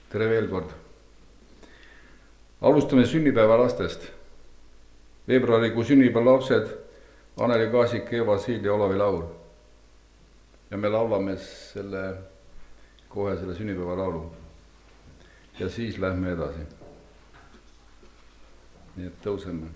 tere veel kord. Alustame sünnipäevalastest. Veebruarikuu sünnipäevalapsed Anneli Kaasik, Eva Siil ja Olavi Laur. Ja me laulame kohe selle sünnipäevalaulu. Ja siis lähme edasi. Nii et tõuseme.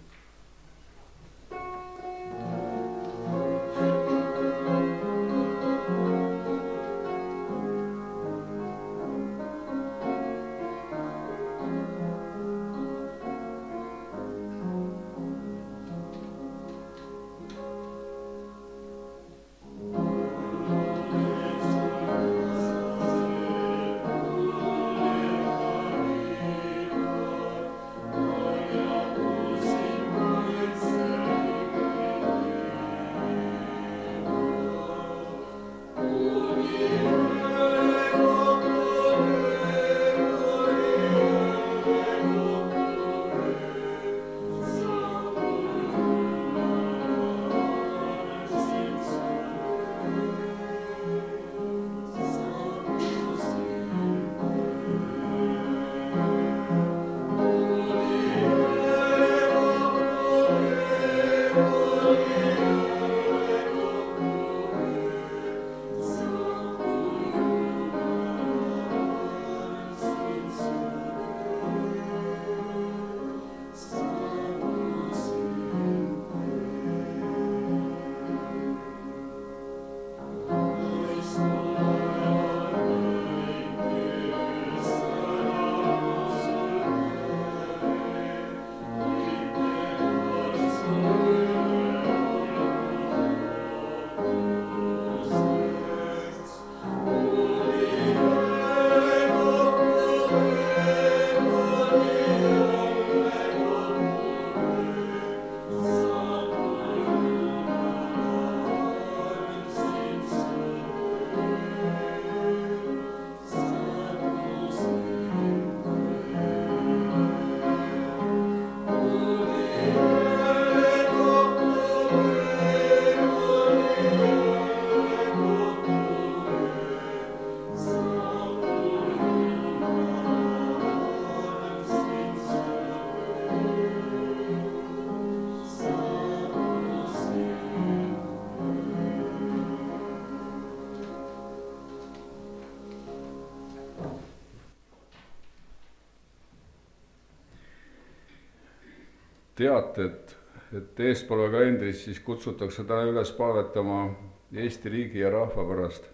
Teated, et eespool kalendris siis kutsutakse täna üles palvetama Eesti riigi ja rahva pärast.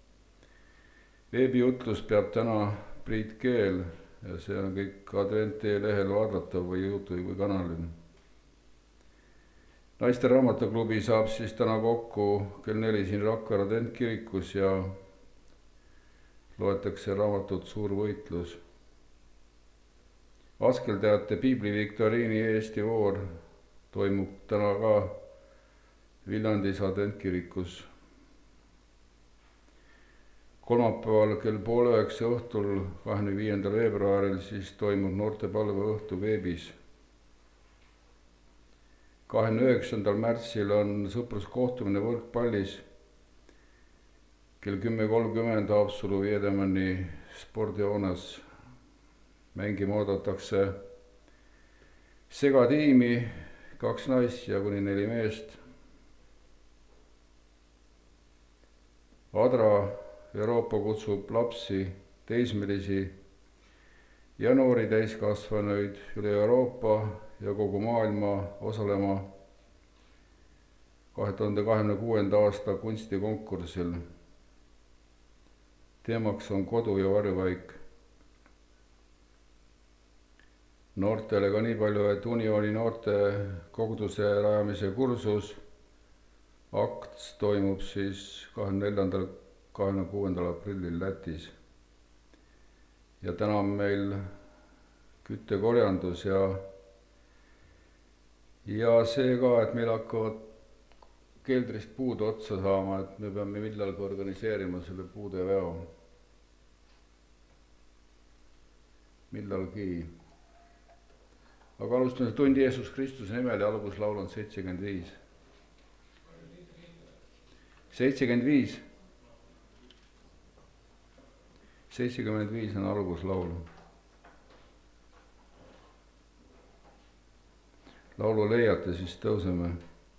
Veebijutlus peab täna Priit Keel ja see on kõik Advent.ee lehel vaadatav või YouTube'i kanalil. Naiste raamatuklubi saab siis täna kokku kell 4 siin Rakvere Adventkirikus ja loetakse raamatut Suur võitlus. Askelteate piibliviktoriini Eesti voor toimub täna ka Viljandis Adventkirikus. Kolmapäeval kell 8:30 õhtul 25. veebruaril siis toimub noortepalveõhtu veebis. 29. märtsil on sõpruskohtumine võrkpallis. Kell 10:30 Haapsalu Viedemanni spordihoones. Mängima oodatakse segatiimi 2 naist ja kuni 4 meest. Adra Euroopa kutsub lapsi, teismelisi ja noori täiskasvanuid üle Euroopa ja kogu maailma osalema 2026. aasta kunstikonkursil. Teemaks on kodu ja varjupaik. Noortele ka nii palju, et Uniooni noorte koguduse rajamise kursus AKTS toimub siis 24. 26. aprillil Lätis. Ja täna on meil küttekorjandus ja see ka, et meil hakkavad keldrist puud otsa saama, et me peame millalgi organiseerima selle puude veo. Millalgi. Aga alustame tundi Jeesus Kristuse nimel ja alguslaul on 75. 75. 75 on alguslaul. Laulu leiate, siis tõuseme.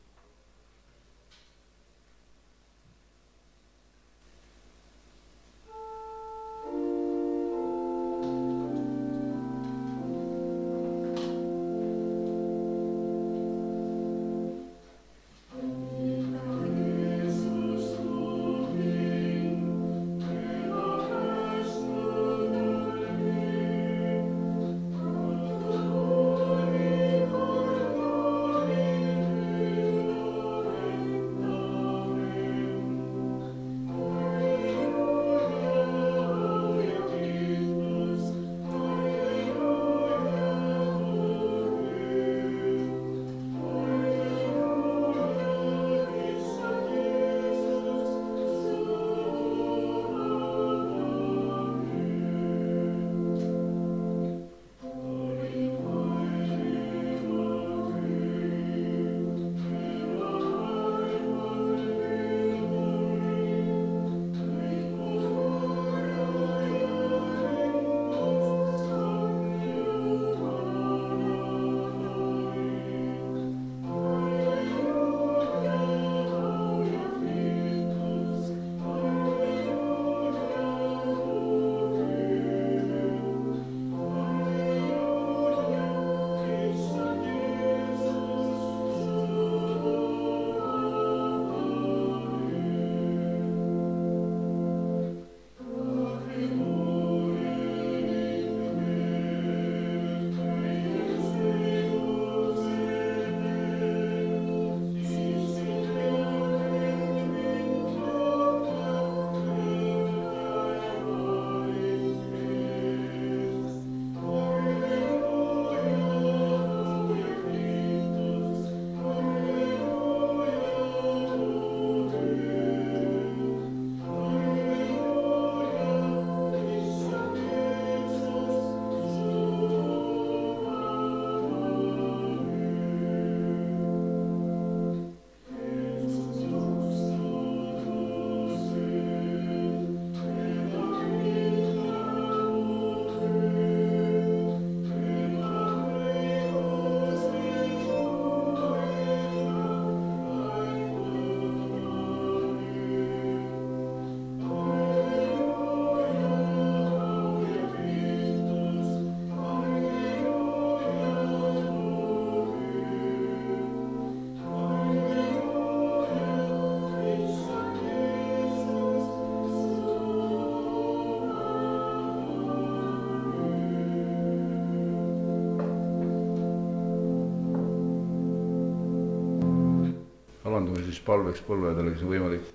Alandume siis palveks põlvedele, kes on võimalik.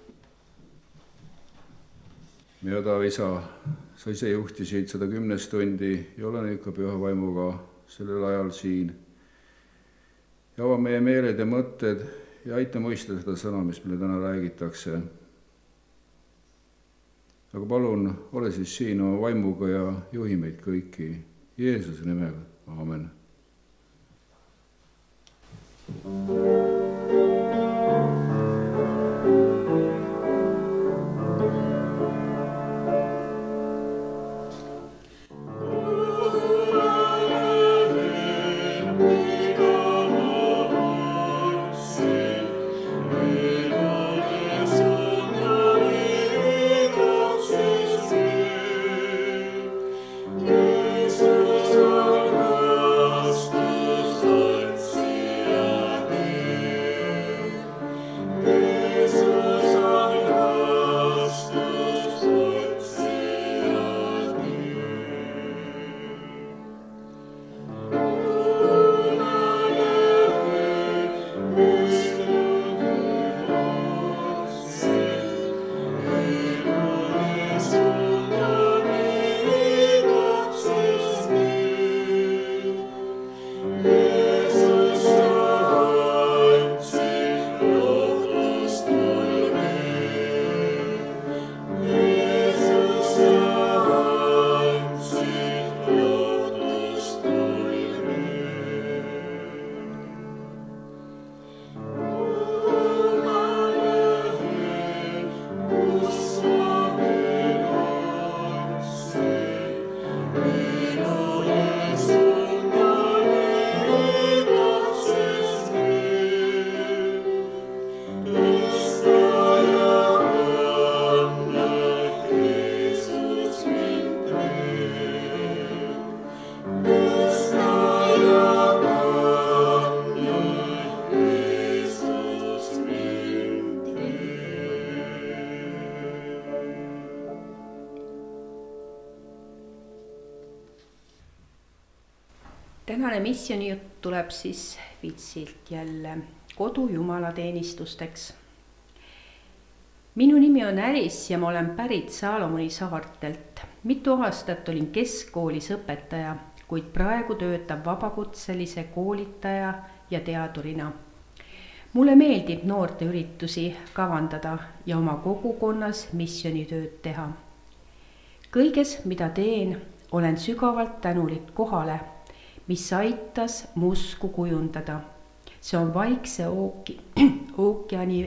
Meie odav isa, sa ise juhtisid 110 tundi ja olen ikka püha vaimuga sellel ajal siin. Ja ava meie meeled ja mõtted ja aita mõista seda sõna, mis meile täna räägitakse. Aga palun, ole siis siin oma vaimuga ja juhi meid kõiki. Jeesuse nimel, aamen. Jeesus on vastus otsijale. tänane missioonijutt tuleb siis Vitsilt jälle kodujumalateenistusteks. Minu nimi on Äris ja ma olen pärit Saalomoni saartelt. Mitu aastat olin keskkoolis õpetaja, kuid praegu töötab vabakutselise koolitaja ja teadurina. Mulle meeldib noorteüritusi kavandada ja oma kogukonnas missioonitööd teha. Kõiges, mida teen, olen sügavalt tänulik kohale, mis aitas mu usku kujundada. See on Vaikse ookeani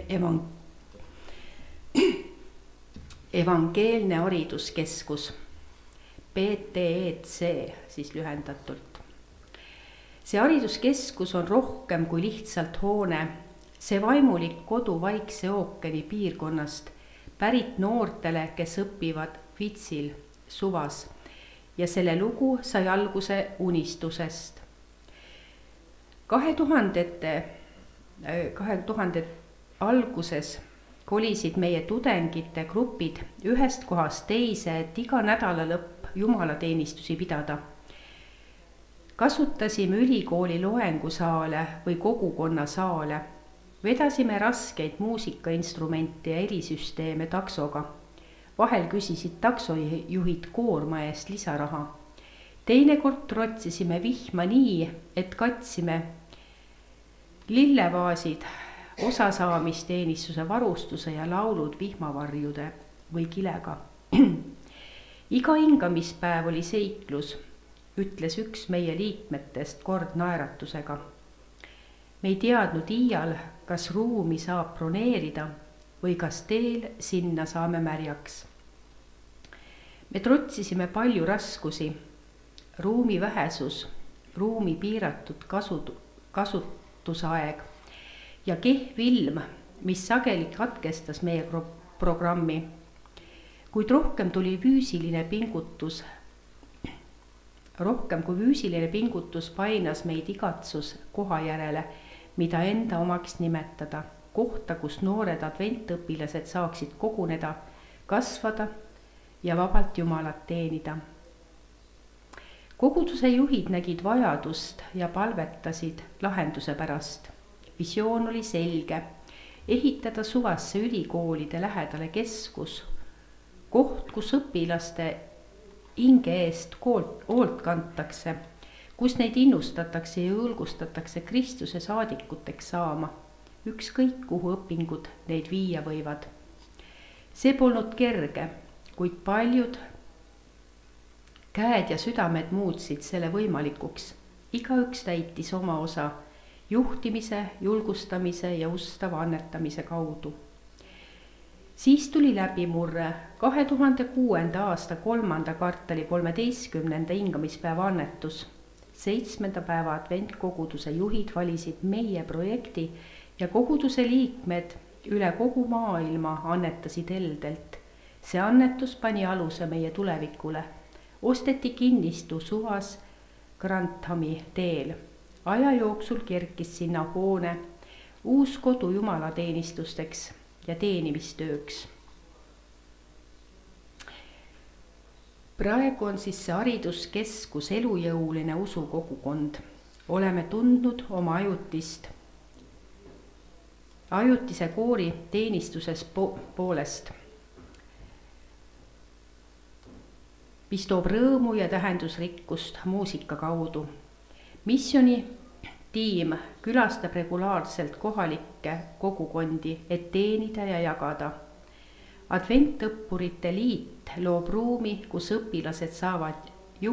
evangeelne hariduskeskus, PTEC siis lühendatult. See hariduskeskus on rohkem kui lihtsalt hoone. See vaimulik kodu Vaikse ookeani piirkonnast pärit noortele, kes õpivad Vitsil suvas. Ja selle lugu sai alguse unistusest. 2000 alguses kolisid meie tudengite grupid ühest kohast teise, et iga nädala lõpp jumalateenistusi pidada. Kasutasime ülikooli loengusaale või kogukonnasaale. Vedasime raskeid muusikainstrumente ja helisüsteeme taksoga. Vahel küsisid taksojuhid koorma eest lisaraha. Teinekord trotsisime vihma nii, et katsime lillevaasid, osasaamisteenistuse varustuse ja laulud vihmavarjude või kilega. Iga hingamispäev oli seiklus, ütles üks meie liikmetest kord naeratusega. Me ei teadnud iial, kas ruumi saab broneerida või kas teel sinna saame märjaks. Me trotsisime palju raskusi, ruumi vähesus, ruumi piiratud kasutusaeg ja kehv ilm, mis sageli katkestas meie programmi. Kuid rohkem kui füüsiline pingutus painas meid igatsus koha järele, mida enda omaks nimetada, kohta, kus noored adventõpilased saaksid koguneda, kasvada ja vabalt Jumalat teenida. Koguduse juhid nägid vajadust ja palvetasid lahenduse pärast. Visioon oli selge, ehitada suvasse ülikoolide lähedale keskus, koht, kus õpilaste hinge eest hoolt kantakse, kus neid innustatakse ja julgustatakse Kristuse saadikuteks saama, ükskõik kuhu õpingud neid viia võivad. See polnud kerge, kuid paljud käed ja südamed muutsid selle võimalikuks. Igaüks täitis oma osa juhtimise, julgustamise ja ustava annetamise kaudu. Siis tuli läbimurre 2006. aasta 3. kvartali 13. hingamispäeva annetus. 7. päeva adventkoguduse juhid valisid meie projekti ja koguduse liikmed üle kogu maailma annetasid heldelt. See annetus pani aluse meie tulevikule. Osteti kinnistu suvas Granthami teel. Aja jooksul kerkis sinna hoone, uus kodu jumalateenistusteks ja teenimistööks. Praegu on siis see hariduskeskus elujõuline usukogukond. Oleme tundnud oma ajutise koori teenistuses poolest, mis toob rõõmu ja tähendusrikkust muusika kaudu. Missiooni tiim külastab regulaarselt kohalikke kogukondi, et teenida ja jagada. Adventõppurite liit loob ruumi, kus õpilased saavad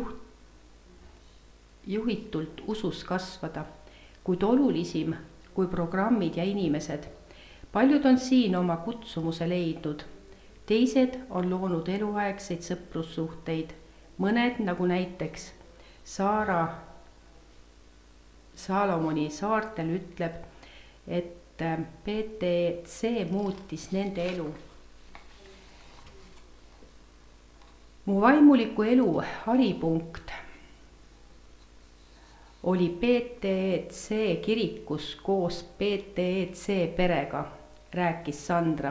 juhitult usus kasvada, kuid olulisim kui programmid ja inimesed. Paljud on siin oma kutsumuse leidnud. Teised on loonud eluaegseid sõprussuhteid. Mõned, nagu näiteks Saalomoni saartel ütleb, et PTC muutis nende elu. Mu vaimuliku elu haripunkt oli PTC kirikus koos PTC perega, rääkis Sandra.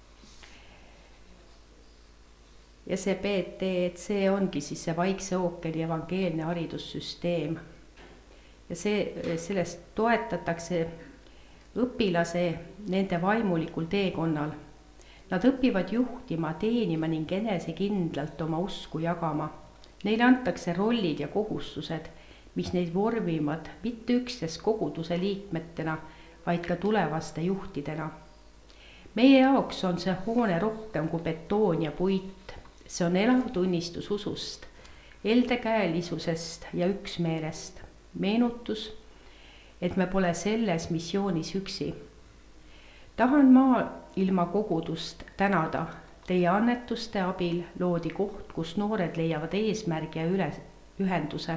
Ja see PTC ongi siis see Vaikse ookeani evangeelne haridussüsteem. ja sellest toetatakse õpilase nende vaimulikul teekonnal. Nad õpivad juhtima, teenima ning enesekindlalt oma usku jagama. Neile antakse rollid ja kohustused, mis neid vormivad mitte üksnes koguduse liikmetena, vaid ka tulevaste juhtidena. Meie jaoks on see hoone rohkem kui betoon ja puit. See on elav tunnistus usust, heldekäelisusest ja üksmeelest. Meenutus, et me pole selles missioonis üksi. Tahan maailma kogudust tänada. Teie annetuste abil loodi koht, kus noored leiavad eesmärgi ja ühenduse.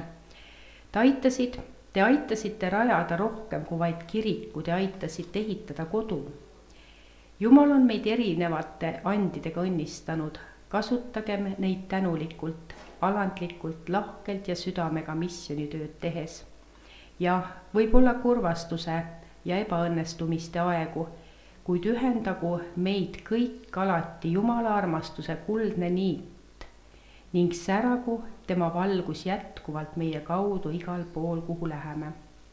Te aitasite rajada rohkem kui vaid kirikud ja aitasite ehitada kodu. Jumal on meid erinevate andidega õnnistanud. Kasutagem neid tänulikult, alandlikult, lahkelt ja südamega missionitööd tehes. Ja võib-olla kurvastuse ja ebaõnnestumiste aegu, kuid ühendagu meid kõik alati Jumala armastuse kuldne niit ning säragu tema valgus jätkuvalt meie kaudu igal pool, kuhu läheme.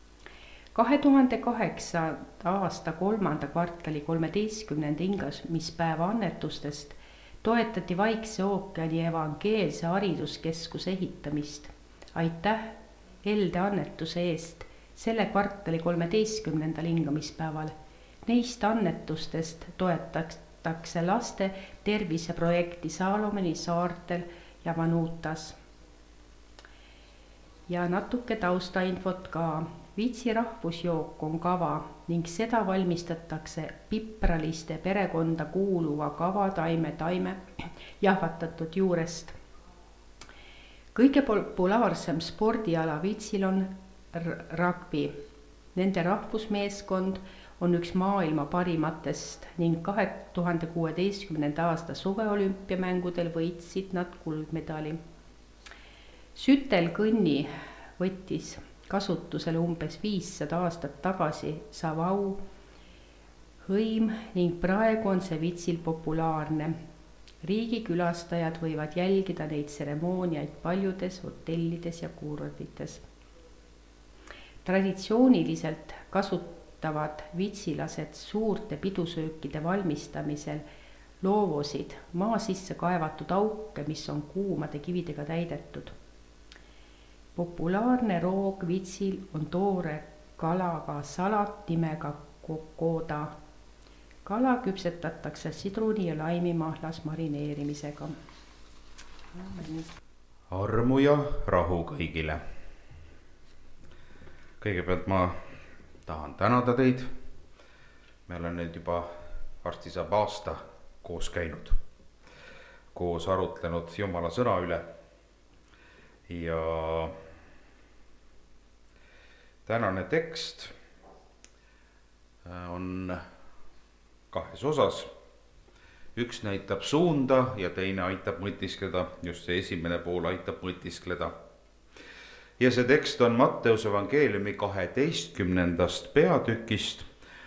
2008. aasta 3. kvartali 13. hingamispäeva annetustest toetati Vaikse ookeani evangeelse hariduskeskuse ehitamist. Aitäh helde annetuse eest selle kvartali 13. hingamispäeval. Neist annetustest toetatakse laste terviseprojekti Saalomoni saartel ja Vanutas. Ja natuke taustainfot ka. Vitsi rahvusjook on kava ning seda valmistatakse pipraliste perekonda kuuluva kavataime jahvatatud juurest. Kõige populaarsem spordiala Vitsil on rugby. Nende rahvusmeeskond on üks maailma parimatest ning 2016. aasta suveolümpiamängudel võitsid nad kuldmedali. Sütelkõnni võttis kasutusele umbes 500 aastat tagasi Savau hõim ning praegu on see Vitsil populaarne. Riigikülastajad võivad jälgida neid tseremooniaid paljudes hotellides ja kuurortides. Traditsiooniliselt kasutavad vitsilased suurte pidusöökide valmistamisel loovosid maa sisse kaevatud auke, mis on kuumade kividega täidetud. Populaarne roog Vitsil on toore kalaga salat nimega kokoda. Kala küpsetatakse sidruni ja laimimahlas marineerimisega. Armu ja rahu kõigile. Kõigepealt ma tahan tänada teid. Me olen nüüd juba varsti saab aasta koos käinud, koos arutlenud Jumala sõna üle ja tänane tekst on kahes osas. Üks näitab suunda ja teine aitab mõtiskleda, just see esimene pool aitab mõtiskleda. Ja see tekst on Matteuse evangeeliumi 12. peatükist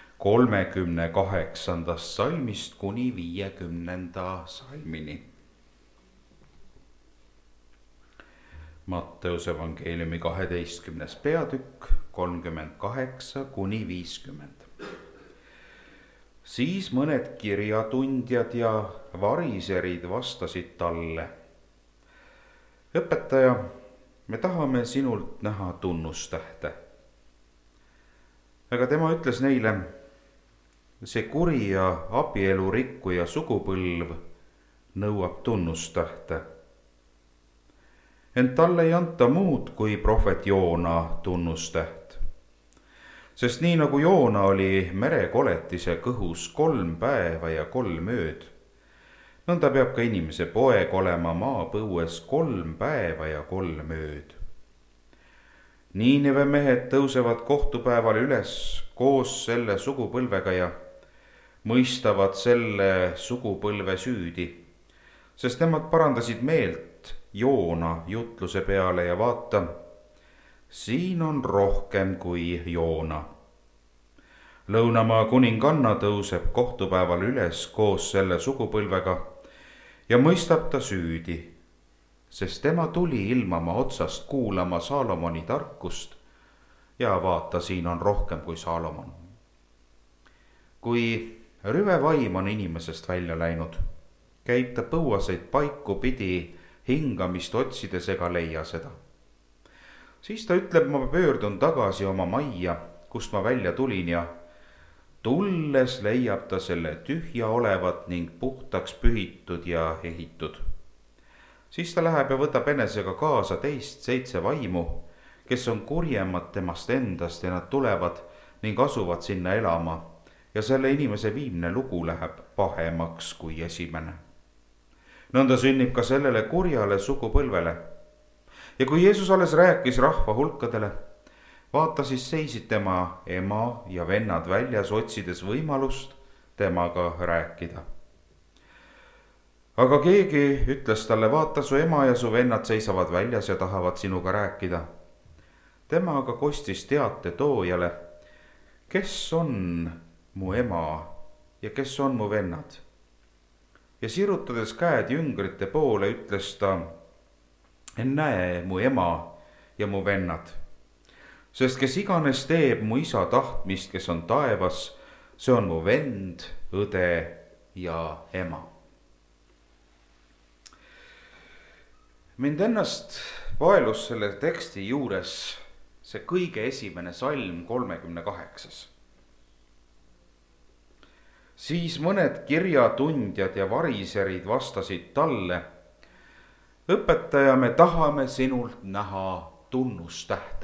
38. salmist kuni 50. salmini. Matteuse evangeeliumi 12. peatükk 38 kuni 50. Siis mõned kirjatundjad ja variserid vastasid talle. Õpetaja, me tahame sinult näha tunnustähte. Aga tema ütles neile, see kuri ja abielu rikkuja sugupõlv nõuab tunnustähte. Ent talle ei anta muud kui prohvet Joona tunnustäht. Sest nii nagu Joona oli merekoletise kõhus 3 päeva ja 3 ööd, nõnda peab ka inimese poeg olema maapõues 3 päeva ja 3 ööd. Niineve mehed tõusevad kohtupäeval üles koos selle sugupõlvega ja mõistavad selle sugupõlve süüdi, sest nemad parandasid meelt Joona jutluse peale ja vaata, siin on rohkem kui Joona. Lõunamaa kuninganna tõuseb kohtupäeval üles koos selle sugupõlvega ja mõistab ta süüdi, sest tema tuli ilmama otsast kuulama Saalomoni tarkust ja vaata, siin on rohkem kui Saalomon. kui rüve vaim on inimesest välja läinud, käib ta põuaseid paiku pidi hingamist otsides ega leia seda. siis ta ütleb, ma pöördun tagasi oma majja, kust ma välja tulin, ja tulles leiab ta selle tühja olevat ning puhtaks pühitud ja ehitud. siis ta läheb ja võtab enesega kaasa teist 7 vaimu, kes on kurjemad temast endast, ja nad tulevad ning asuvad sinna elama, ja selle inimese viimne lugu läheb pahemaks kui esimene. nõnda sünnib ka sellele kurjale sugupõlvele. ja kui Jeesus alles rääkis rahva hulkadele, vaata, siis seisid tema ema ja vennad väljas, otsides võimalust temaga rääkida. aga keegi ütles talle, vaata, su ema ja su vennad seisavad väljas ja tahavad sinuga rääkida. tema aga kostis teate toojale, kes on mu ema ja kes on mu vennad. ja sirutades käed jüngrite poole, ütles ta, näe mu ema ja mu vennad. sest kes iganes teeb mu isa tahtmist, kes on taevas, see on mu vend, õde ja ema. mind ennast vaelus selle teksti juures see kõige esimene salm 38. siis mõned kirjatundjad ja variserid vastasid talle, õpetaja, me tahame sinult näha tunnustähte.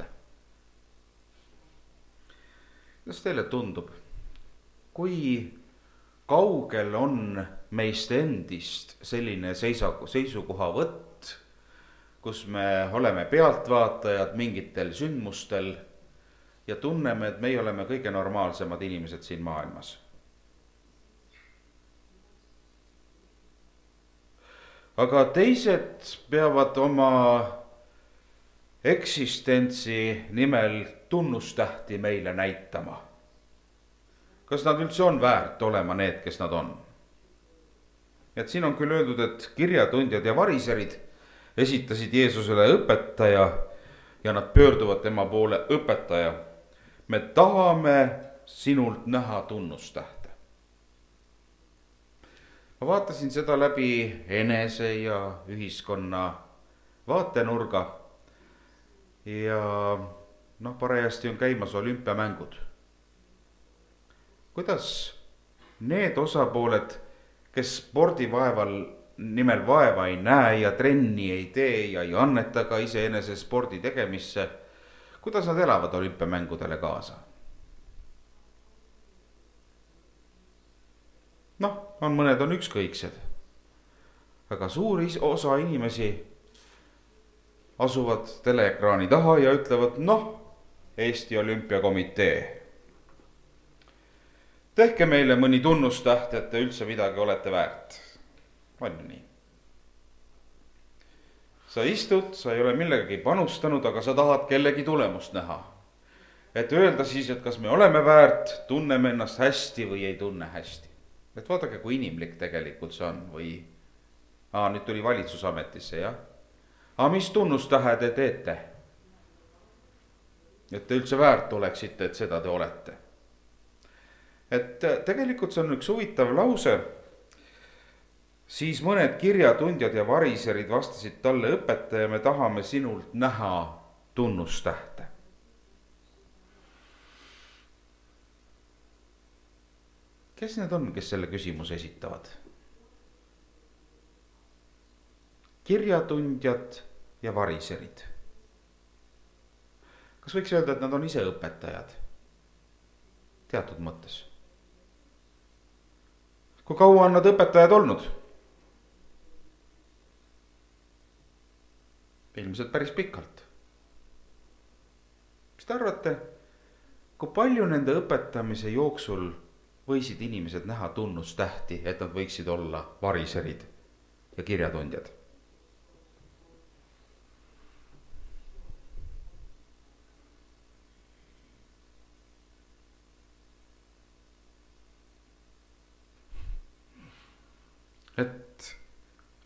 kuidas teile tundub, kui kaugel on meist endist selline seisukohavõtt, kus me oleme pealtvaatajad mingitel sündmustel ja tunneme, et meie oleme kõige normaalsemad inimesed siin maailmas? aga teised peavad oma eksistentsi nimel tunnustähti meile näitama. kas nad üldse on väärt olema need, kes nad on? et siin on küll öeldud, et kirjatundjad ja variserid esitasid Jeesusele õpetaja ja nad pöörduvad tema poole, õpetaja, me tahame sinult näha tunnustähte. ma vaatasin seda läbi enese ja ühiskonna vaatenurga ja parajasti on käimas olümpiamängud. kuidas need osapooled, kes spordivaeval nimel vaeva ei näe ja trenni ei tee ja ei anneta ka iseenese spordi tegemisse, kuidas nad elavad olümpiamängudele kaasa? mõned on ükskõiksed, aga suur osa inimesi asuvad teleekraani taha ja ütlevad, Eesti Olümpiakomitee, tehke meile mõni tunnustäht, et te üldse midagi olete väärt. on ju nii? sa istud, sa ei ole millegagi panustanud, aga sa tahad kellegi tulemust näha. et öelda siis, et kas me oleme väärt, tunneme ennast hästi või ei tunne hästi. et vaadake, kui inimlik tegelikult see on või nüüd tuli valitsusametisse, jah. aga mis tunnustähe te teete? et te üldse väärt oleksite, et seda te olete. et tegelikult see on üks huvitav lause. siis mõned kirjatundjad ja variserid vastasid talle, õpetaja, me tahame sinult näha tunnustähte. kes need on, kes selle küsimuse esitavad? kirjatundjad ja variserid. kas võiks öelda, et nad on ise õpetajad? teatud mõttes. kui kaua on nad õpetajad olnud? ilmselt päris pikalt. mis te arvate, kui palju nende õpetamise jooksul võisid inimesed näha tunnustähti, et nad võiksid olla variserid ja kirjatundjad? et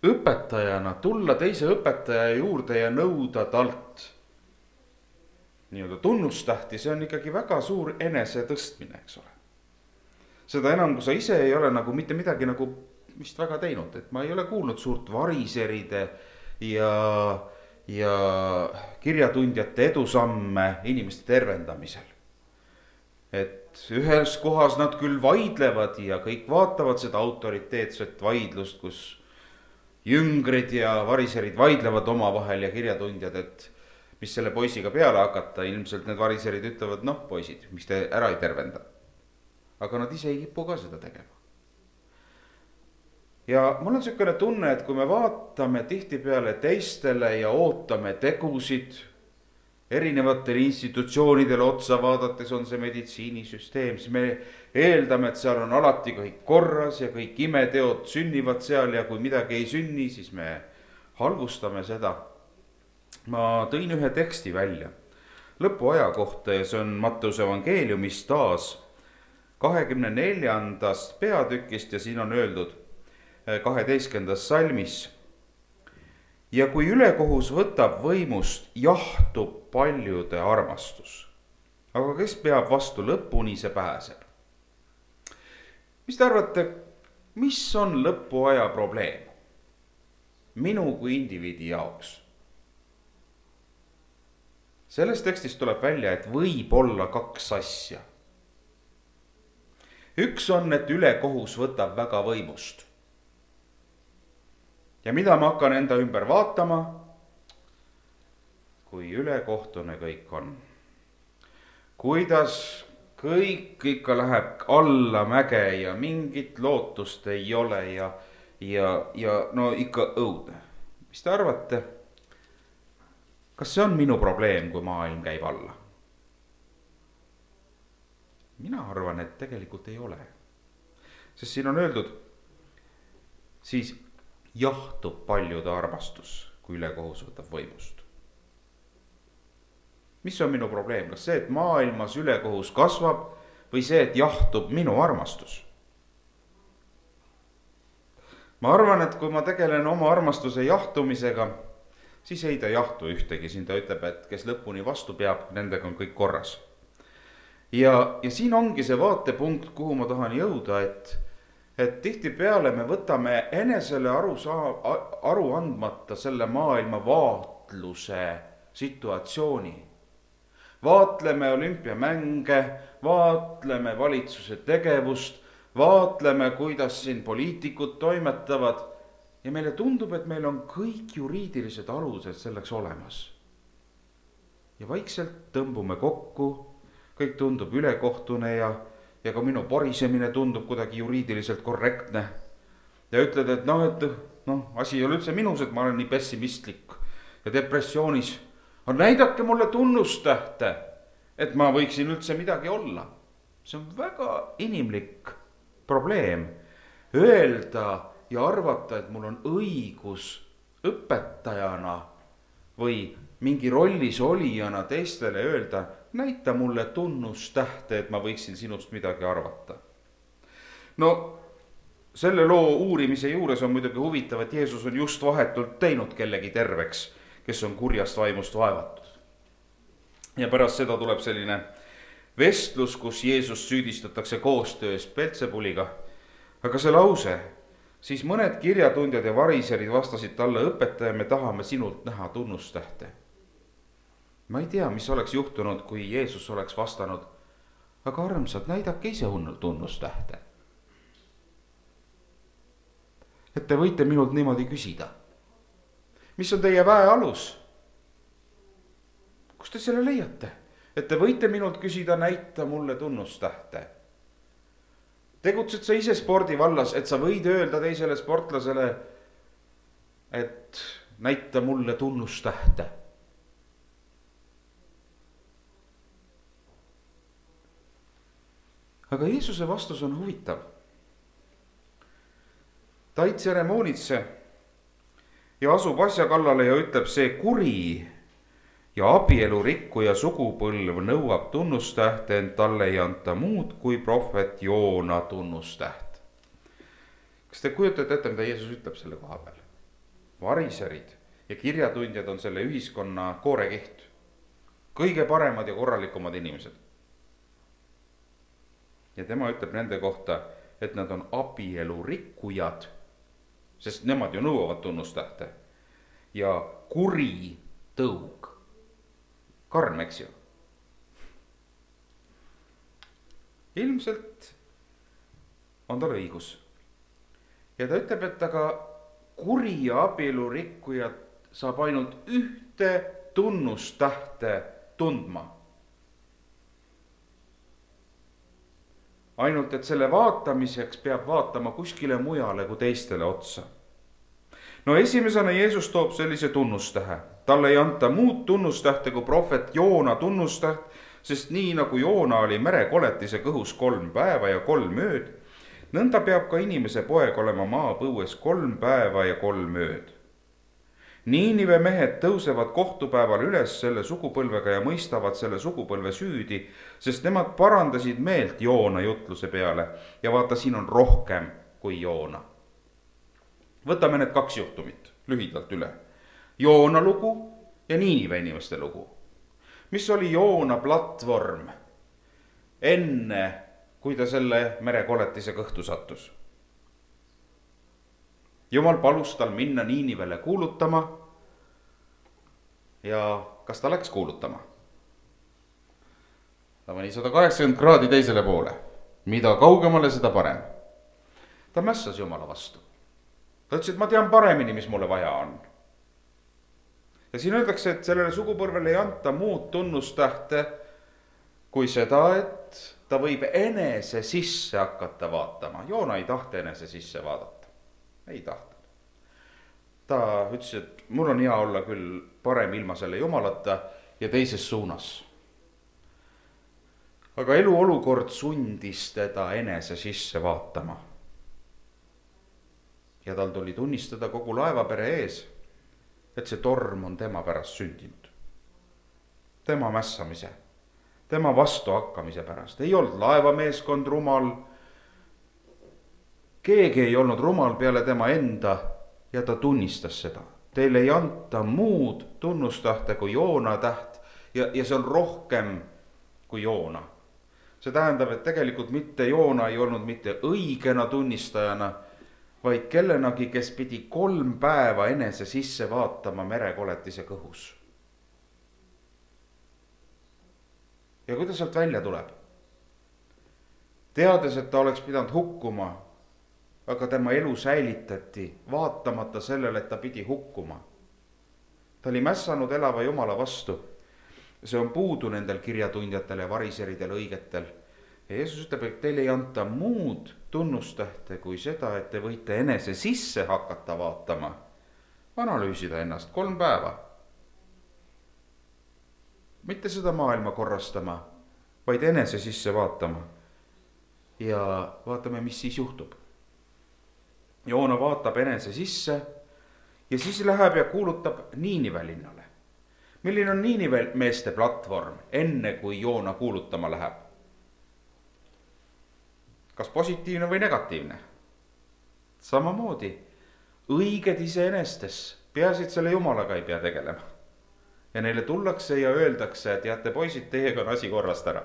õpetajana tulla teise õpetaja juurde ja nõuda talt nii-öelda tunnustähti, see on ikkagi väga suur enesetõstmine, eks ole. Seda enam, kui sa ise ei ole nagu mitte midagi nagu vist väga teinud, et ma ei ole kuulnud suurt variseride ja kirjatundjate edusamme inimeste tervendamisel. Et ühes kohas nad küll vaidlevad ja kõik vaatavad seda autoriteetset vaidlust, kus jüngrid ja variserid vaidlevad omavahel ja kirjatundjad, et mis selle poisiga peale hakata. Ilmselt need variserid ütlevad, noh poisid, miks te ära ei tervenda. Aga nad ise ei kipu ka seda tegema. Ja mul on selline tunne, et kui me vaatame tihtipeale teistele ja ootame tegusid, erinevatele institutsioonidele otsa vaadates, on see meditsiinisüsteem, siis me eeldame, et seal on alati kõik korras ja kõik imeteod sünnivad seal ja kui midagi ei sünni, siis me halvustame seda. Ma tõin ühe teksti välja lõpuaja kohta ja see on Matteuse evangeeliumist taas 24. peatükist ja siin on öeldud 12. salmis. Ja kui ülekohus võtab võimust, jahtub paljude armastus. Aga kes peab vastu lõpuni, see pääseb. Mis te arvate, mis on lõpuaja probleem minu kui indiviidi jaoks? Selles tekstis tuleb välja, et võib olla kaks asja. Üks on, et ülekohus võtab väga võimust. Ja mida ma hakkan enda ümber vaatama, kui ülekohtune kõik on. Kuidas kõik ikka läheb alla mäge ja mingit lootust ei ole ja no ikka õudne. Mis te arvate? Kas see on minu probleem, kui maailm käib alla? Mina arvan, et tegelikult ei ole. Sest siin on öeldud, siis jahtub paljude armastus, kui ülekohus võtab võimust. Mis on minu probleem? Kas see, et maailmas ülekohus kasvab või see, et jahtub minu armastus? Ma arvan, et kui ma tegelen oma armastuse jahtumisega, siis ei ta jahtu ühtegi. Siin ta ütleb, et kes lõpuni vastu peab, nendega on kõik korras. Ja siin ongi see vaatepunkt, kuhu ma tahan jõuda, et tihtipeale me võtame enesele aru andmata selle maailma vaatluse situatsiooni. Vaatleme olümpiamänge, vaatleme valitsuse tegevust, vaatleme, kuidas siin poliitikud toimetavad ja meile tundub, et meil on kõik juriidilised alused selleks olemas. Ja vaikselt tõmbume kokku, kõik tundub ülekohtune ja ka minu porisemine tundub kuidagi juriidiliselt korrektne. Ja ütled, et asi ei ole üldse minus, et ma olen nii pessimistlik ja depressioonis. Aga näidake mulle tunnustähte, et ma võiksin üldse midagi olla. See on väga inimlik probleem. Öelda ja arvata, et mul on õigus õpetajana või mingi rollis olijana teistele öelda, näita mulle tunnustähte, et ma võiksin sinust midagi arvata. No selle loo uurimise juures on muidugi huvitav, et Jeesus on just vahetult teinud kellegi terveks, kes on kurjast vaimust vaevatud. Ja pärast seda tuleb selline vestlus, kus Jeesus süüdistatakse koostöös Beltsebuliga. Aga see lause, siis mõned kirjatundjad ja variserid vastasid talle, õpetaja, me tahame sinult näha tunnustähte. Ma ei tea, mis oleks juhtunud, kui Jeesus oleks vastanud, aga armsad, näidake ise tunnustähte. Et te võite minult niimoodi küsida. Mis on teie väe alus? Kus te selle leiate? Et te võite minult küsida, näita mulle tunnustähte. Tegutsed sa ise spordivallas, et sa võid öelda teisele sportlasele, et näita mulle tunnustähte. Aga Jeesuse vastus on huvitav. Ta ei tseremoonitse ja asub asja kallale ja ütleb, see kuri ja abielu rikkuja sugupõlv nõuab tunnustähte, ent talle ei anta muud kui prohvet Joona tunnustäht. Kas te kujutate ette, mida Jeesus ütleb selle koha peal? Variserid ja kirjatundjad on selle ühiskonna koorekiht. kõige paremad ja korralikumad inimesed. ja tema ütleb nende kohta, et nad on abielurikkujad, sest nemad ju nõuavad tunnustähte, ja kuri tõug. karm, eks ju? ilmselt on tal õigus. ja ta ütleb, et aga kuri ja abielurikkujad saab ainult ühte tunnustähte tundma. ainult, et selle vaatamiseks peab vaatama kuskile mujale kui teistele otsa. no esimesena Jeesus toob sellise tunnustähe. talle ei anta muud tunnustähte kui prohvet Joona tunnustäht, sest nii nagu Joona oli merekoletise kõhus 3 päeva ja 3 ööd, nõnda peab ka inimese poeg olema maapõues 3 päeva ja 3 ööd. Niinive mehed tõusevad kohtupäeval üles selle sugupõlvega ja mõistavad selle sugupõlve süüdi, sest nemad parandasid meelt Joona jutluse peale ja vaata, siin on rohkem kui Joona. võtame need 2 juhtumit lühidalt üle. Joona lugu ja Niinive inimeste lugu. mis oli Joona platvorm enne, kui ta selle merekoletise kõhtu sattus? Jumal palus tal minna Niinivele kuulutama. ja kas ta läks kuulutama? ta pani 180 kraadi teisele poole. mida kaugemale, seda parem. ta mässas Jumala vastu. ta ütles, et ma tean paremini, mis mulle vaja on. ja siin öeldakse, et sellele sugupõlvele ei anta muud tunnustähte kui seda, et ta võib enese sisse hakata vaatama. Joona ei tahta enese sisse vaadata. ei tahtnud. ta ütles, et mul on hea olla küll parem ilma selle jumalata ja teises suunas. aga eluolukord sundis teda enese sisse vaatama. ja tal tuli tunnistada kogu laevapere ees, et see torm on tema pärast sündinud. tema mässamise, tema vastuhakkamise pärast. ei olnud laevameeskond rumal. keegi ei olnud rumal peale tema enda ja ta tunnistas seda. Teile ei anta muud tunnustähte kui Joona täht ja see on rohkem kui Joona. see tähendab, et tegelikult mitte Joona ei olnud mitte õigena tunnistajana, vaid kellenagi, kes pidi 3 päeva enese sisse vaatama merekoletise kõhus. ja kui ta sealt välja tuleb, teades, et ta oleks pidanud hukkuma, aga tema elu säilitati vaatamata sellele, et ta pidi hukkuma. ta oli mässanud elava Jumala vastu. see on puudu nendel kirjatundjatel ja variseridel õigetel. ja Jeesus ütleb, et teil ei anta muud tunnustähte kui seda, et te võite enese sisse hakata vaatama, analüüsida ennast 3 päeva. mitte seda maailma korrastama, vaid enese sisse vaatama. ja vaatame, mis siis juhtub. Joona vaatab enese sisse ja siis läheb ja kuulutab Niinive linnale. milline on Niinive meeste platvorm enne, kui Joona kuulutama läheb? kas positiivne või negatiivne? samamoodi, õiged iseenestes, peaasi, et selle Jumalaga ei pea tegelema. ja neile tullakse ja öeldakse, et teate poisid, teiega on asi korrast ära.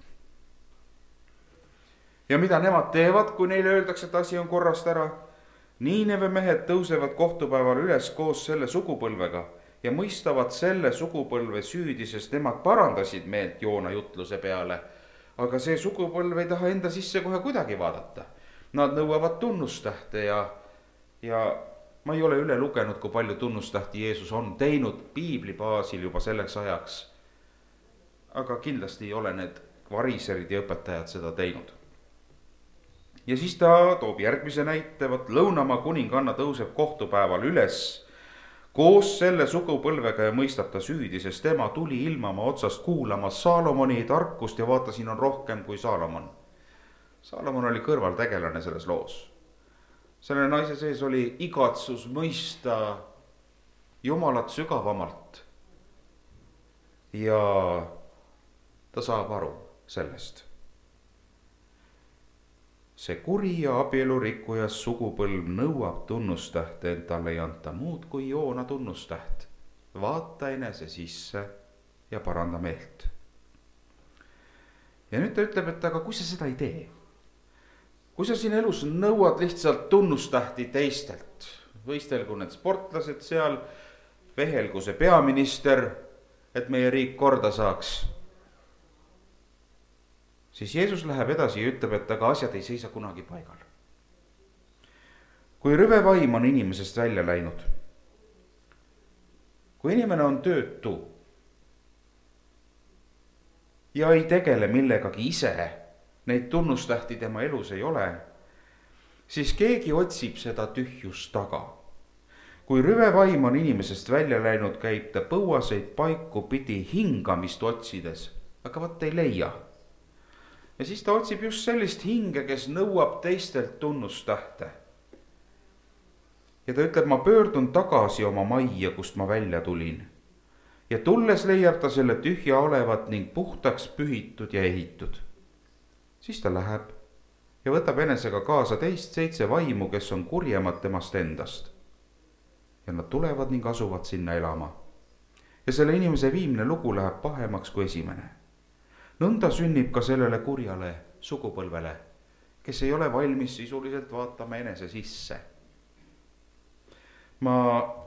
ja mida nemad teevad, kui neile öeldakse, et asi on korrast ära? Niineve mehed tõusevad kohtupäeval üles koos selle sugupõlvega ja mõistavad selle sugupõlve süüdi, sest nemad parandasid meelt Joona jutluse peale. aga see sugupõlv ei taha enda sisse kohe kuidagi vaadata. Nad nõuavad tunnustähte ja ma ei ole üle lugenud, kui palju tunnustähti Jeesus on teinud piibli baasil juba selleks ajaks. aga kindlasti ei ole need variserid ja õpetajad seda teinud. ja siis ta toob järgmise näite, vot lõunamaa kuninganna tõuseb kohtupäeval üles koos selle sugupõlvega ja mõistab ta süüdi, sest tema tuli ilmamaa otsast kuulama Saalomoni tarkust ja vaata, siin on rohkem kui Saalomon. Saalomon oli kõrvaltegelane selles loos. selle naise sees oli igatsus mõista Jumalat sügavamalt. ja ta saab aru sellest. see kuri ja abielurikkujas sugupõlv nõuab tunnustähte, ent talle ei anta muud kui Joona tunnustäht. vaata enese sisse ja paranda meelt. ja nüüd ta ütleb, et aga kui sa seda ei tee, kui sa siin elus nõuad lihtsalt tunnustähti teistelt, võistelgu need sportlased seal, vehelgu see peaminister, et meie riik korda saaks, siis Jeesus läheb edasi ja ütleb, et aga asjad ei seisa kunagi paigal. kui rõve vaim on inimesest välja läinud, kui inimene on töötu ja ei tegele millegagi ise, neid tunnustähti tema elus ei ole, siis keegi otsib seda tühjust taga. kui rõve vaim on inimesest välja läinud, käib ta põuaseid paiku pidi hingamist otsides, aga vaat ei leia. ja siis ta otsib just sellist hinge, kes nõuab teistelt tunnustähte. ja ta ütleb, ma pöördun tagasi oma majja, kust ma välja tulin. ja tulles leiab ta selle tühja olevat ning puhtaks pühitud ja ehitud. siis ta läheb ja võtab enesega kaasa teist 7 vaimu, kes on kurjemad temast endast. ja nad tulevad ning asuvad sinna elama. ja selle inimese viimne lugu läheb pahemaks kui esimene. nõnda sünnib ka sellele kurjale sugupõlvele, kes ei ole valmis sisuliselt vaatama enese sisse. ma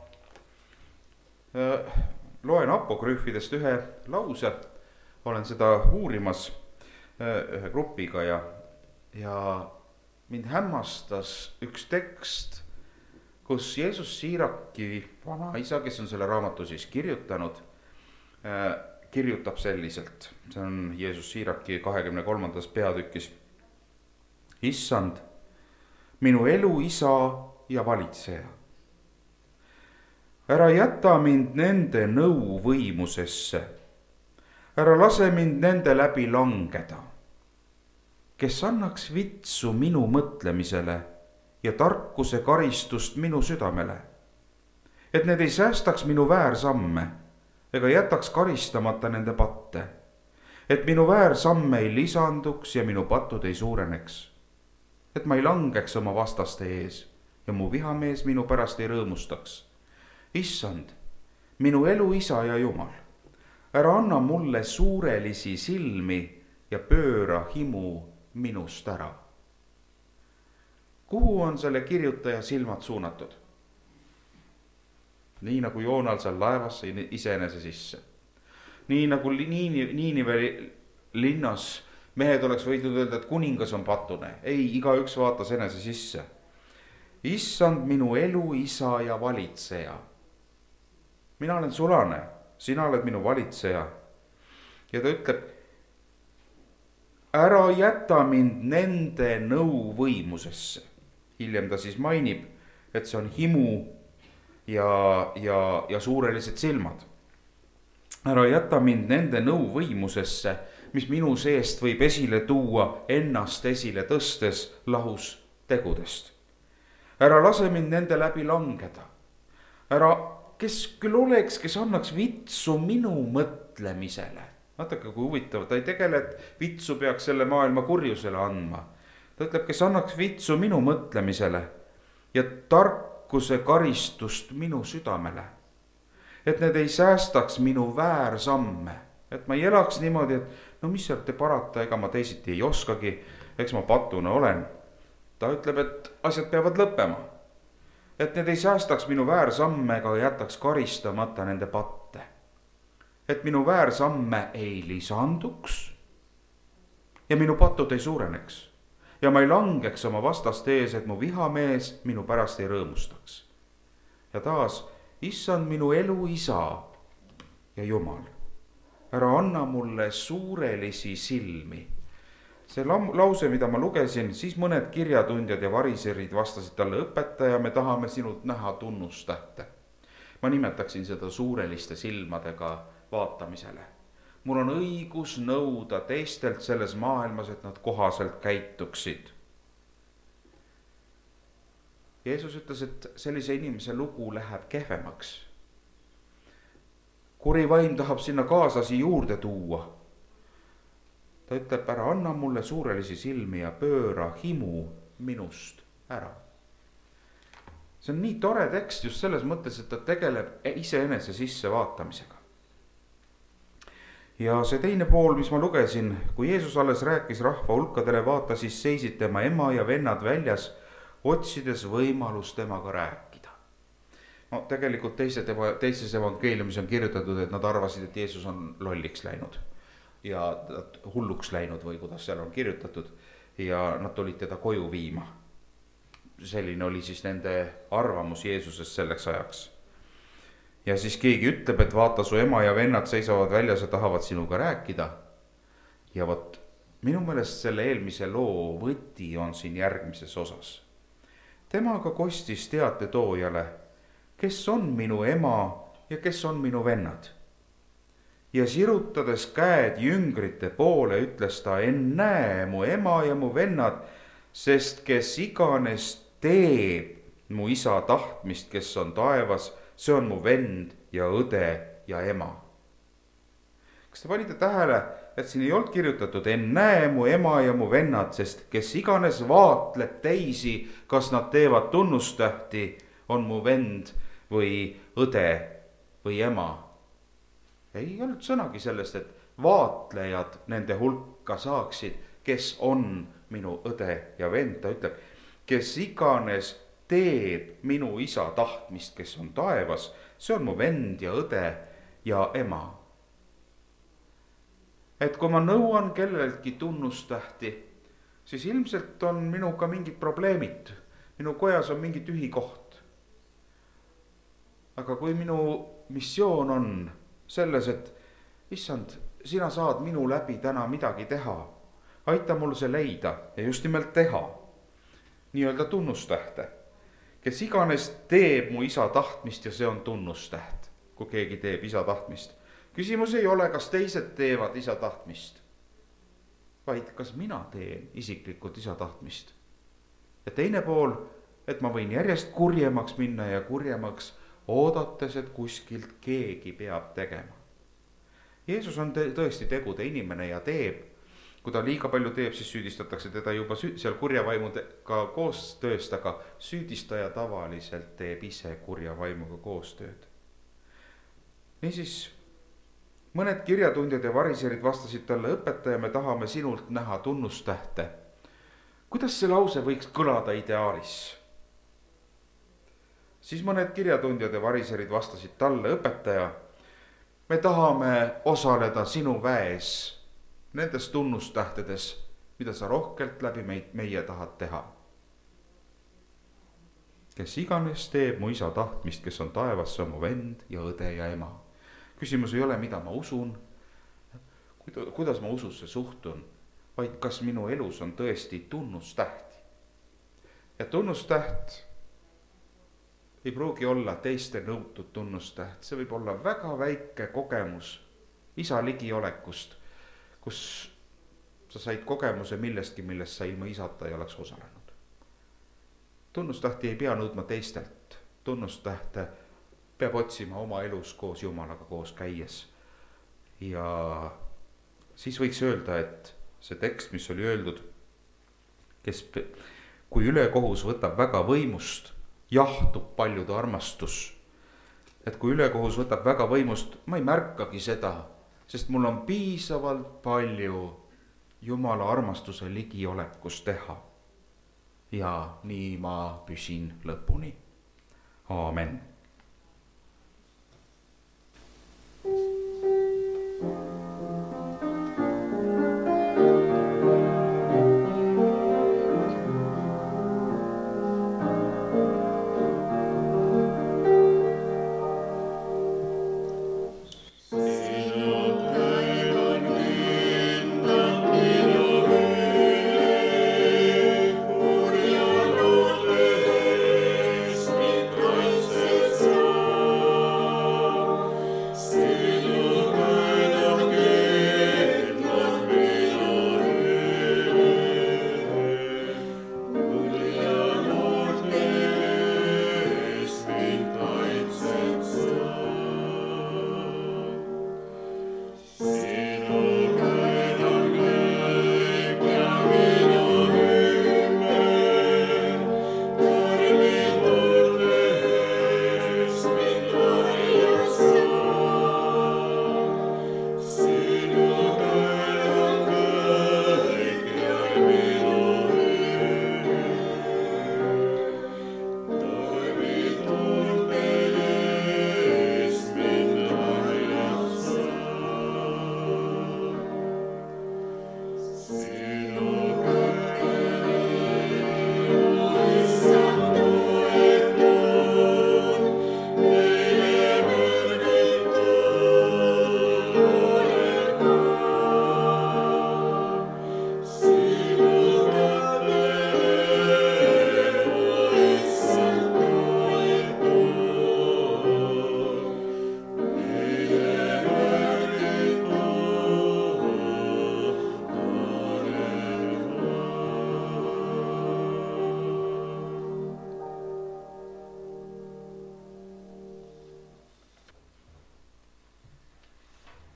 loen apokrüüfidest ühe lause, olen seda uurimas ühe grupiga ja mind hämmastas üks tekst, kus Jeesus Siiraki vanaisa, kes on selle raamatu siis kirjutanud, kirjutab selliselt. See on Jeesus Siiraki 23. peatükis. Issand, minu elu isa ja valitseja. Ära jäta mind nende nõu võimusesse. Ära lase mind nende läbi langeda, kes annaks vitsu minu mõtlemisele ja tarkuse karistust minu südamele. Et need ei säästaks minu väärsamme ega jätaks karistamata nende patte. Et minu väärsamme ei lisanduks ja minu patud ei suureneks. Et ma ei langeks oma vastaste ees ja mu vihamees minu pärast ei rõõmustaks. Issand, minu elu isa ja Jumal, ära anna mulle suurelisi silmi ja pööra himu minust ära. Kuhu on selle kirjutaja silmad suunatud? Nii nagu Joonal seal laevas iseenese sisse. Nii nagu Niinive linnas mehed oleks võidnud öelda, et kuningas on patune. Ei, igaüks vaatas enese sisse. Issand, minu elu isa ja valitseja. Mina olen sulane, sina oled minu valitseja. Ja ta ütleb, ära jäta mind nende nõu võimusesse. Hiljem ta siis mainib, et see on himu ja suurelised silmad. Ära jäta mind nende nõu võimusesse, mis minu seest võib esile tuua ennast esile tõstes lahus tegudest. Ära lase mind nende läbi langeda. Ära, kes küll oleks, kes annaks vitsu minu mõtlemisele. Vaatake, kui huvitav, ta ei tegele, et vitsu peaks selle maailma kurjusele andma. Ta ütleb, kes annaks vitsu minu mõtlemisele ja tarkuse karistust minu südamele. Et need ei säästaks minu väärsamme. Et ma ei elaks niimoodi, et no mis sealt te parata, ega ma teisiti ei oskagi, eks ma patuna olen. Ta ütleb, et asjad peavad lõppema. Et need ei säästaks minu väärsamme ega jätaks karistamata nende patte. Et minu väärsamme ei lisanduks ja minu patud ei suureneks. Ja ma ei langeks oma vastaste ees, et mu vihamees minu pärast ei rõõmustaks. Ja taas, issand, minu elu isa ja Jumal, ära anna mulle suurelisi silmi. See lause, mida ma lugesin, siis mõned kirjatundjad ja variserid vastasid talle, õpetaja, me tahame sinult näha tunnustähte. Ma nimetaksin seda suureliste silmadega vaatamisele. Mul on õigus nõuda teistelt selles maailmas, et nad kohaselt käituksid. Jeesus ütles, et sellise inimese lugu läheb kehvemaks. Kuri vaim tahab sinna kaaslasi juurde tuua. Ta ütleb, ära anna mulle suurelisi silmi ja pööra himu minust ära. See on nii tore tekst just selles mõttes, et ta tegeleb iseenese sisse vaatamisega. ja see teine pool, mis ma lugesin, kui Jeesus alles rääkis rahva hulkadele, vaata, siis seisid tema ema ja vennad väljas, otsides võimalust temaga rääkida. No tegelikult teises evangeeliumis on kirjutatud, et nad arvasid, et Jeesus on lolliks läinud ja hulluks läinud või kuidas seal on kirjutatud ja nad tulid teda koju viima. Selline oli siis nende arvamus Jeesusest selleks ajaks. Ja siis keegi ütleb, et vaata, su ema ja vennad seisavad väljas ja tahavad sinuga rääkida. Ja vot, minu meelest selle eelmise loo võti on siin järgmises osas. Temaga kostis teatetoojale, kes on minu ema ja kes on minu vennad. Ja sirutades käed jüngrite poole, ütles ta, ennäe mu ema ja mu vennad, sest kes iganes teeb mu isa tahtmist, kes on taevas, see on mu vend ja õde ja ema. Kas te panite tähele, et siin ei olnud kirjutatud, ennäe mu ema ja mu vennad, sest kes iganes vaatleb teisi, kas nad teevad tunnustähti, on mu vend või õde või ema. Ei olnud sõnagi sellest, et vaatlejad nende hulka saaksid, kes on minu õde ja vend. Ta ütleb, kes iganes teeb minu isa tahtmist, kes on taevas, see on mu vend ja õde ja ema. Et kui ma nõuan kelleltki tunnustähti, siis ilmselt on minuga mingid probleemid. Minu kojas on mingi tühi koht. Aga kui minu missioon on selles, et issand, sina saad minu läbi täna midagi teha, aita mul see leida ja just nimelt teha nii-öelda tunnustähte. Kes iganes teeb mu isa tahtmist ja see on tunnustäht, kui keegi teeb isa tahtmist. Küsimus ei ole, kas teised teevad isa tahtmist, vaid kas mina teen isiklikult isa tahtmist. Ja teine pool, et ma võin järjest kurjemaks minna ja kurjemaks, oodates, et kuskilt keegi peab tegema. Jeesus on tõesti tegude inimene ja teeb. Kui ta liiga palju teeb, siis süüdistatakse teda juba seal kurja vaimuga koostööst, aga süüdistaja tavaliselt teeb ise kurja vaimuga koostööd. Niisiis, mõned kirjatundjad ja variserid vastasid talle, õpetaja, me tahame sinult näha tunnustähte. Kuidas see lause võiks kõlada ideaalis? Siis mõned kirjatundjad ja variserid vastasid talle, õpetaja, me tahame osaleda sinu väes nendes tunnustähtedes, mida sa rohkelt läbi meie tahad teha. Kes iganes teeb mu isa tahtmist, kes on taevas, see on mu vend ja õde ja ema. Küsimus ei ole, mida ma usun, kuidas ma ususse suhtun, vaid kas minu elus on tõesti tunnustähti. Ja tunnustäht ei pruugi olla teiste nõutud tunnustäht, see võib olla väga väike kogemus isa ligiolekust, kus sa said kogemuse millestki, millest sa ilma isata ei oleks osalenud. Tunnustähti ei pea nõudma teistelt, tunnustähte peab otsima oma elus koos Jumalaga koos käies. Ja siis võiks öelda, et see tekst, mis oli öeldud, kui ülekohus võtab väga võimust, jahtub paljude armastus. Et kui ülekohus võtab väga võimust, ma ei märkagi seda, sest mul on piisavalt palju Jumala armastuse ligiolekus teha. Ja nii ma püsin lõpuni. Aamen. Kaitse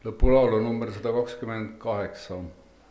lõpulaulu number 128.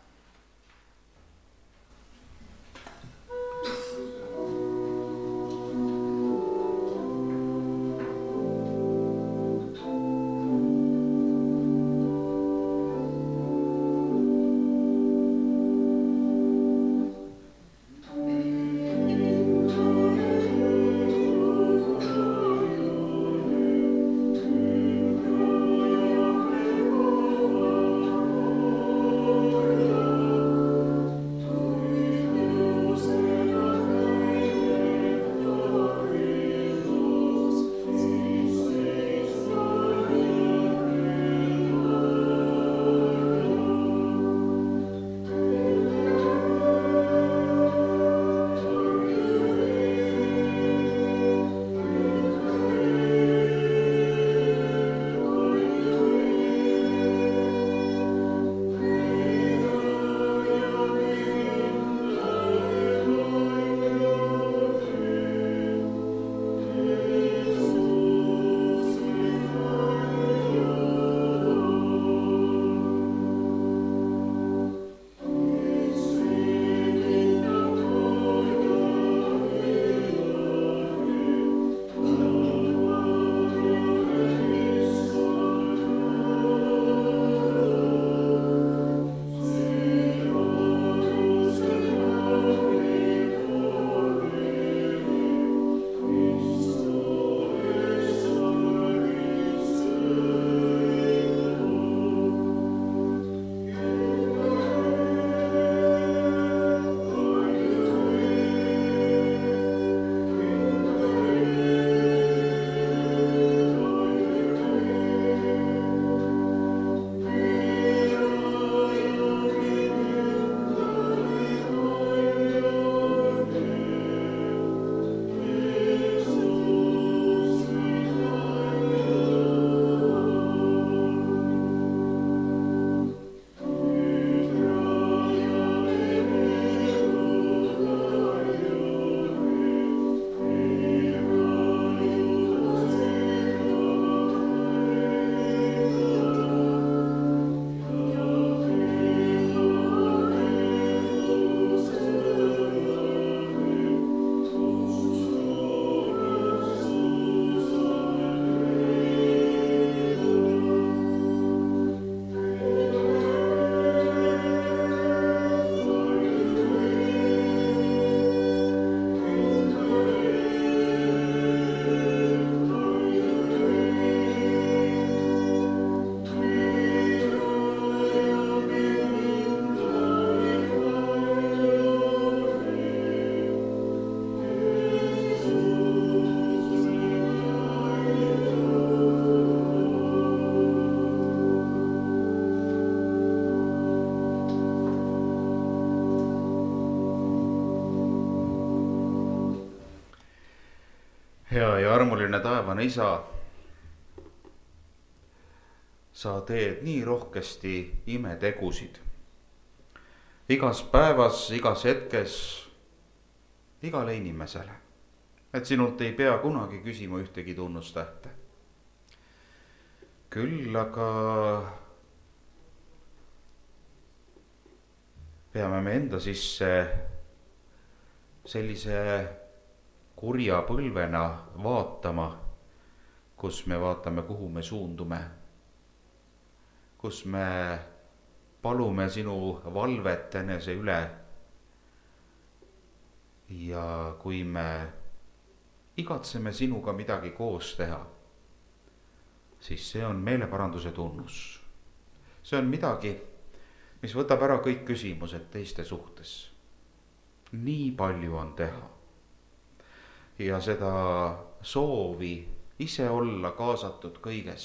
hea ja armuline taevane Isa, sa teed nii rohkesti imetegusid. Igas päevas, igas hetkes, igale inimesele, et sinult ei pea kunagi küsima ühtegi tunnustähte. Küll aga peame me enda sisse sellise kurja põlvena vaatama, kus me vaatame, kuhu me suundume, kus me palume sinu valvet enese üle. Ja kui me igatseme sinuga midagi koos teha, siis see on meeleparanduse tunnus. See on midagi, mis võtab ära kõik küsimused teiste suhtes. Nii palju on teha. Ja seda soovi ise olla kaasatud kõiges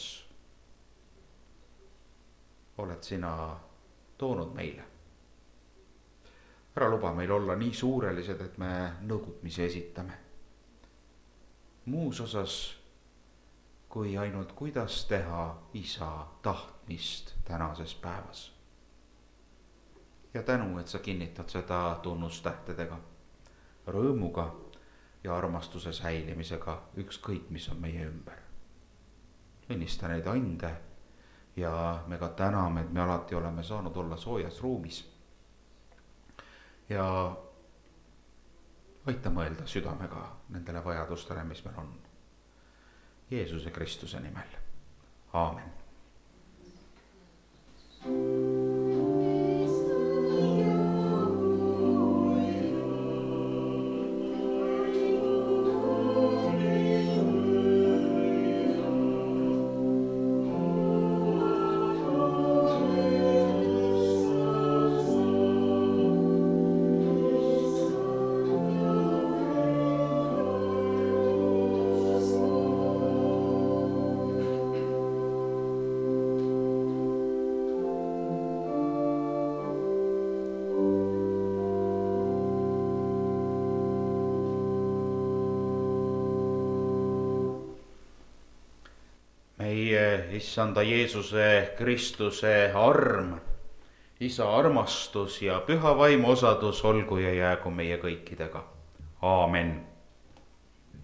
oled sina toonud meile. Ära luba meil olla nii suurelised, et me nõudmisi esitame. Muus osas kui ainult kuidas teha Isa tahtmist tänases päevas. Ja tänu, et sa kinnitad seda tunnustähtedega, rõõmuga ja armastuse säilimisega ükskõik, mis on meie ümber. Õnnista neid ande ja me ka täname, et me alati oleme saanud olla soojas ruumis. ja aita mõelda südamega nendele vajadustele, mis meil on. Jeesuse Kristuse nimel, aamen. Meie issanda Jeesuse Kristuse arm, Isa armastus ja püha vaimu osadus olgu ja jäägu meie kõikidega. Aamen.